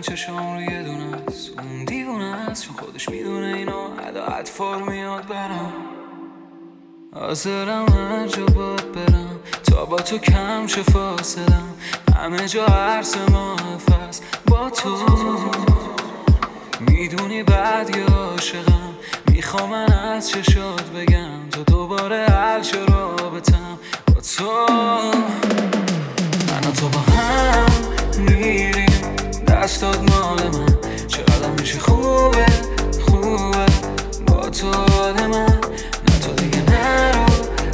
چشام رو یه دونه است، اون دیوونه است چون خودش میدونه اینو ادا اطفار میاد برم. حاضرم هر جا باد برم تا با تو کم شه فاصلم، همه جا عرص محفظ با تو. میدونی بعد یه عاشقم، میخوام من از چشات بگم تو دوباره حل شه رابطم با تو. من و تو با هم میریم، دستات مال من، چقدر میشه خوبه خوبه با تو حال من. نه تو دیگه نرو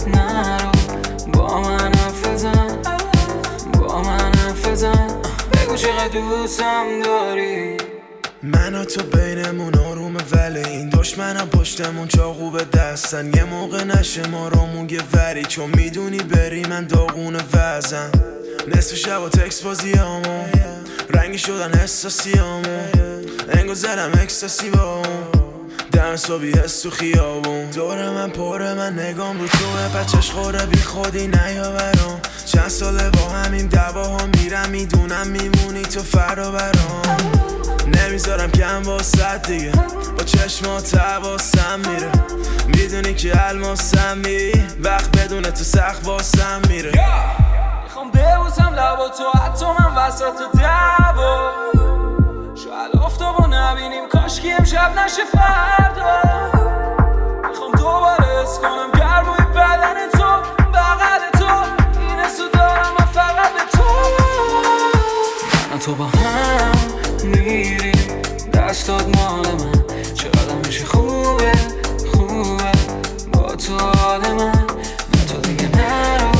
با من حرف بزن، با من حرف بزن، بگو چقدر دوستم داری. من و تو بینمون آرومه ولی این دشمنم پشتمون چاقو به دستن. یه موقع نشه ما رامون یه وری، چون میدونی بری من داغون وزن. نصف شب و تکس بازیامون رنگی شدن احساسیامون، انگو زدم اکستاسی با اون دم صبحی هست تو خیابون. دور من پره من نگام رو توه، بچش خوره بی خودی نیا برام. چند ساله با همین دعواها میرم، میدونم میمونی تو فردا برام. نمیذارم کم واسد دیگه، با چشمات حواسم میره. میدونی که الماسمی، وقت بدون تو سخت واسم میره. میخوام ببوسم لبا تو حتی من وسط دعوا، شاید آفتابو نبینیم کاشکی امشب نشه فردا. میخوام دوباره حس کنم گرمای بدن تو، بغل تو، این حسو دارم من فقط به تو. من تو با هم میریم، دستات مال من، چقدر میشه خوبه خوبه با تو حال من. نه تو دیگه نرو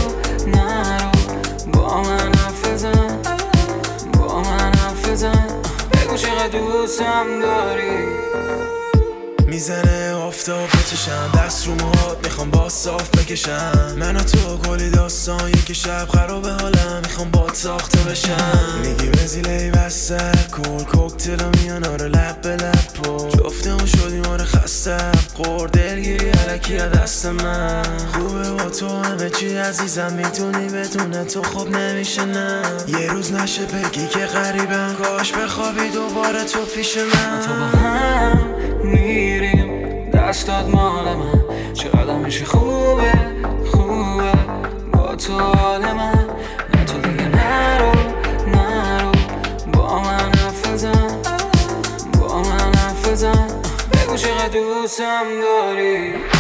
با من حرف بزن، با من حرف بزن، بگو چقدر دوستم داری. میزنه آفتاب بچشم دست رو موهات، میخوام با صاف بکشم. من و تو کلی داستان یک شب خراب حالم، میخوام با ساخته بشم. میگی وزیله بسته کل کوکتل و میان آره لب به لب پر جفتمون شدیم آره خستم قور دلگیری علکی دست من. خوبه با تو همه چی عزیزم، میتونی بدون تو خوب نمیشه نه. یه روز نشه بگی که غریبم، کاش بخوابی دوباره تو پیش من. تو با هم میریم، دستات مال من، چقدر میشه خوبه خوبه با تو حال من. نه تو دیگه نرو با من حرف بزن، با من حرف بزن، بگو چقدر دوستم داری.